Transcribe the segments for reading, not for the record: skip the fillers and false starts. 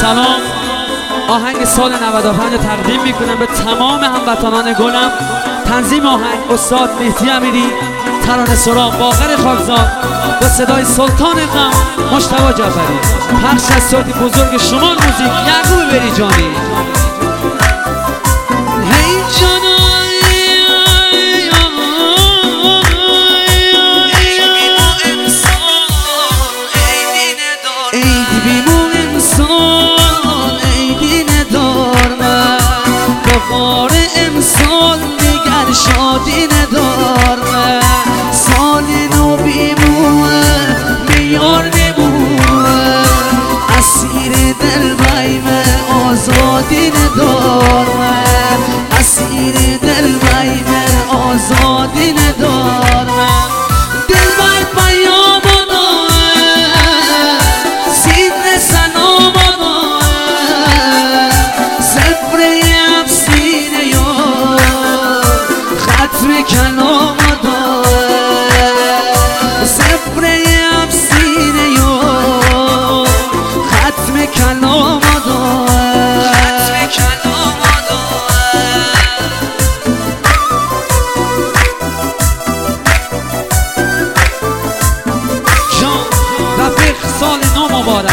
سلام. آهنگ سال 95 تقدیم میکنم به تمام هموطنان گلم. تنظیم آهنگ استاد مهدی امیری، ترانه سرا باقر خاکزاد، با صدای سلطان غم مجتبی جعفری. پخش از صوتی بزرگ شمال موزیک یعقوب بریجانی. بخار امسال دیگر شادی ندارم، سالی نو بیموه بیار نموه، اسیر دل بیمه آزادی ندارم، اسیر دل بیمه آزادی ندارم. دل بر پیام سید سلام کلام داره، صبر افسینه یا ختم کلام داره، ختم کلام داره. جان رفیق سال نو مبارک.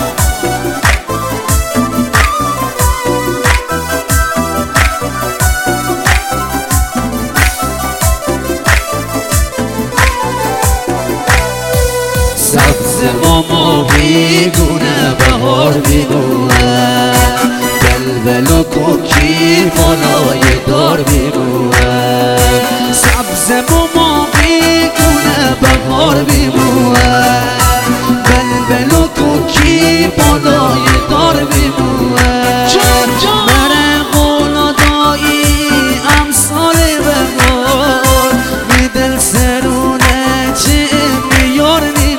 سبز ما بیگونه بهار بیگونه، بلبل و کوکی بالای دار بیگونه، سبز ما بیگونه بهار بیگونه، بلبل و کوکی بالای دار بیگونه. بره قولا دایی امسال بهار، می دل سرونه چه میار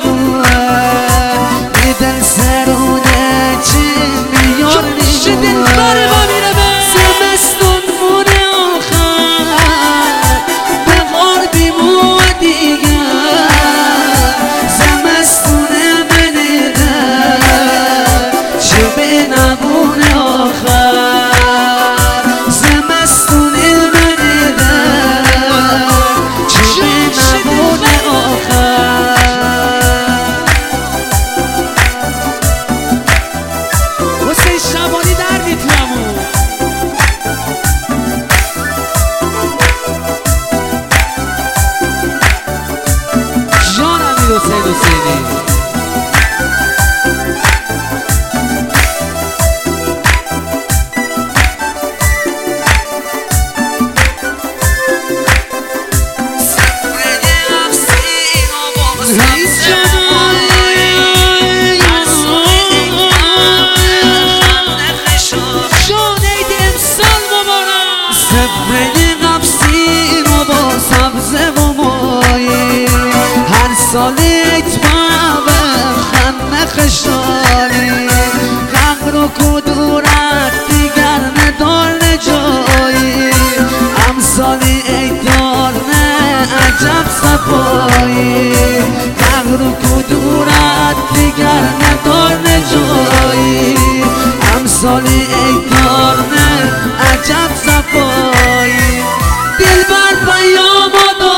سالیت بابم خم خشالی، غم رو کدورت دیگر ندار جایی، امسالی ای دار نه عجب صفایی، غم رو کدورت دیگر ندار جایی، امسالی ای دار نه عجب صفایی. دل بر پیام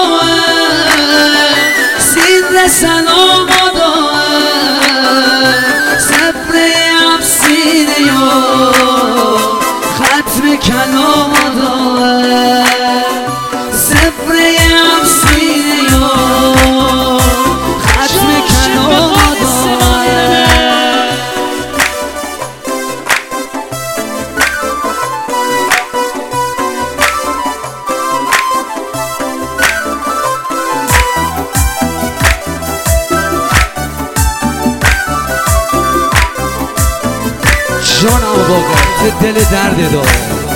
سلام داره، صبر افسینه یا ختم کلام داره، صبر افسینه یا ختم کلام داره. جانم واقعا دل درد داره.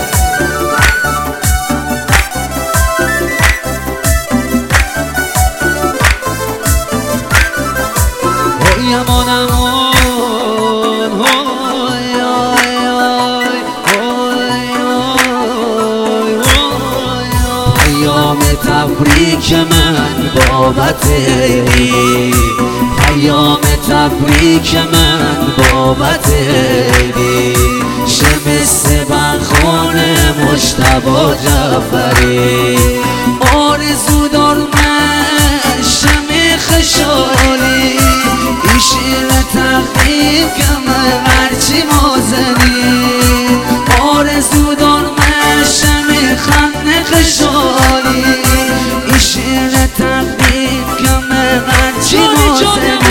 ای امان امان پیام تبریک من بابت پیام تبریک من بابت دی شمس برخان مجتبی جعفری آرزو دار من شم خشالی این شیر تقدیم کمه هرچی مازنی آرزو دار من شم خند خشالی این شیر تقدیم کمه هرچی مازنی